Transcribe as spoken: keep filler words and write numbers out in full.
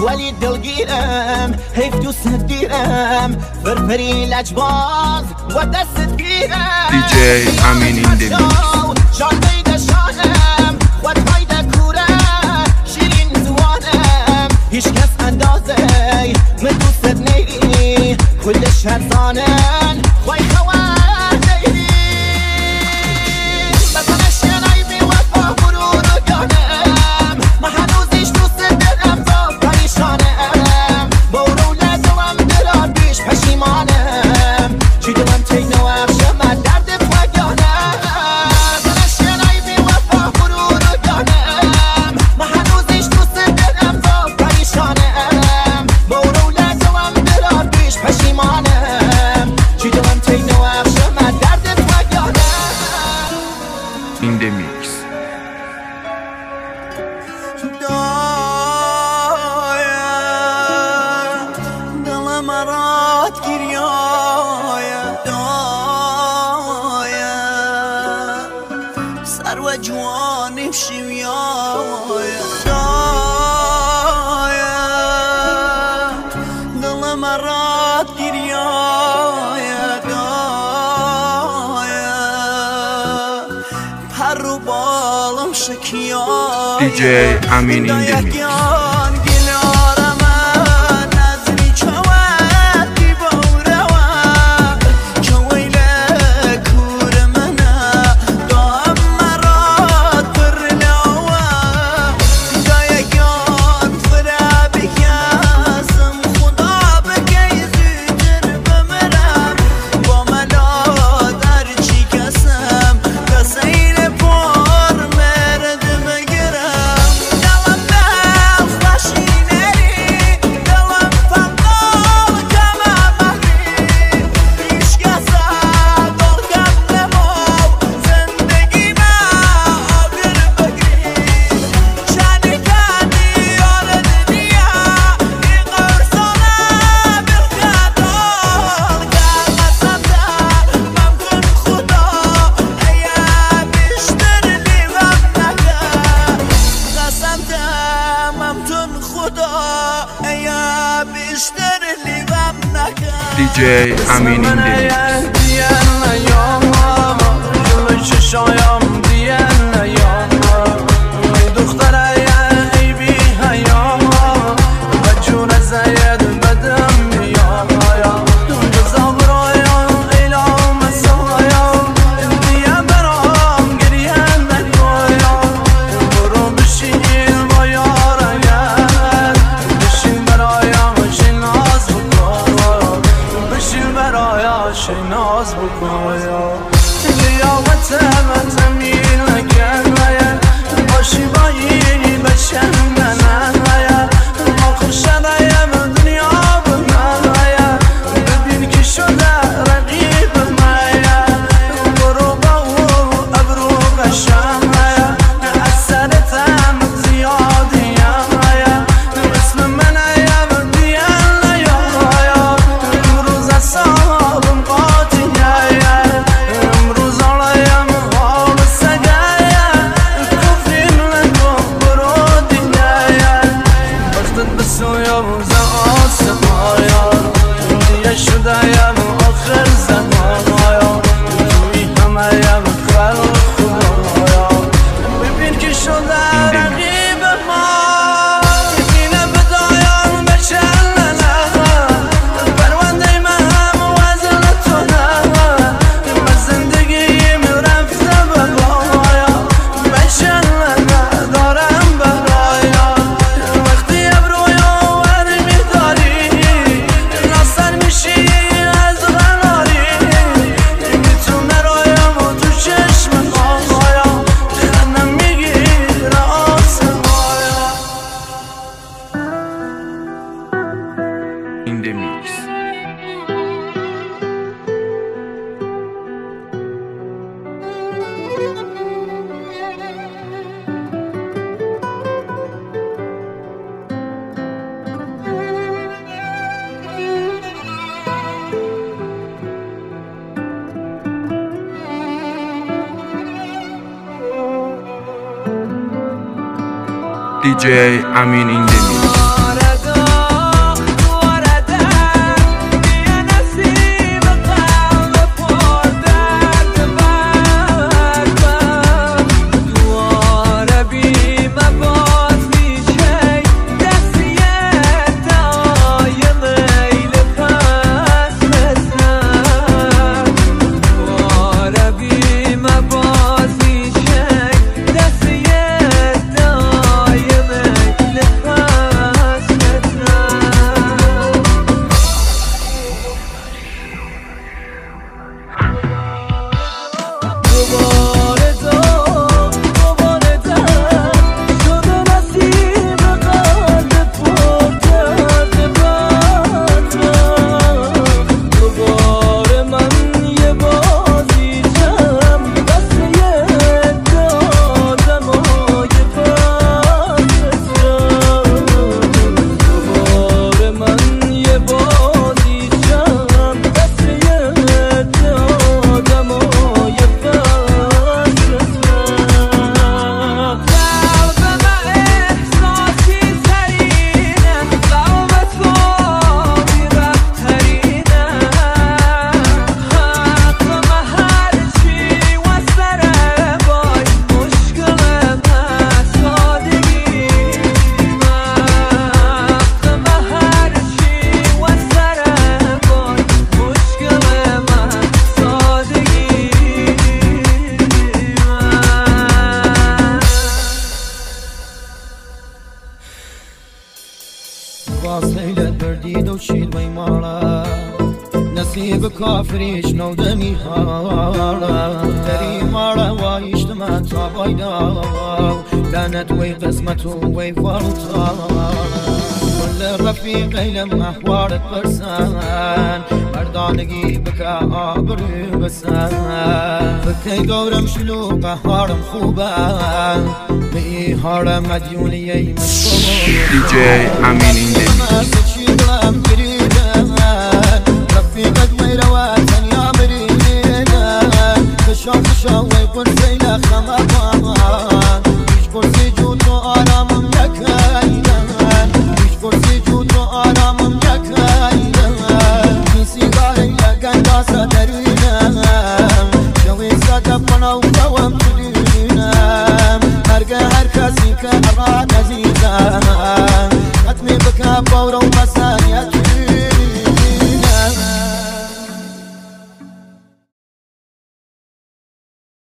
ولی دلگیرم حیف دوست دیرم فرفری لجباز و دست گیرم دی جی امین این دی میکس جان بیده شانم خود هایده کورم شیرین زوانم هیچ کس اندازه من دوست نیری کل شهر زانن خواه خواه نیری بزن شنای بی وفا برو رو گانم ما هنوزیش دوست دلم با پریشانم برو لدوم درار بیش پشیمانم چی دلم تینو اخشم من درد پاگانم بزن شنای بی وفا برو رو گانم ما هنوزیش دوست دلم با پریشانم برو لدوم درار بیش پشیمانم چی دلم تینو اخشم من درد پاگانم این دی میکس دلم رات گریایه دایه سر و جوانم شویایه دایه دلم رات گریایه دایه پر و بالم شکیایه دی جی امین این دی میکس دی جی امین این دی ناز بکنم لیاقت من زمین نکنه باشی بایی بچن منه ما خوشنایم دنیا بمنه ببین که شده رقیب منه برو با او ابرو قشنه اثرتم زیادیم اسم منیم دیان امروز اصابم این دی میکس دی جی امین این دی میکس. سيلة بردي دوشيد ويمارا نصيب كافريش نو دمي هارا دري مارا وايشتما تابايدا لانت وي قسمته وي فرطا كل الرفيق لما حوارك برسان مردانقي بكا عبري بسان بكي دورم شلوقة هارم خوبان بي هارم مديوني مشكور دی جی امین این دلی رفيقك ويرواتن يا مرينا كشاف شاوي قرسينا خمطان مش كرسي جوتو آرام مكاينا مش كرسي جوتو آرام مكاينا كيسي غاري لقن داسة درينا شوي ساتبنا وقوام تدينا هرقا هركاسي كأراد عزيزا ختمي بكا بورو مسانيات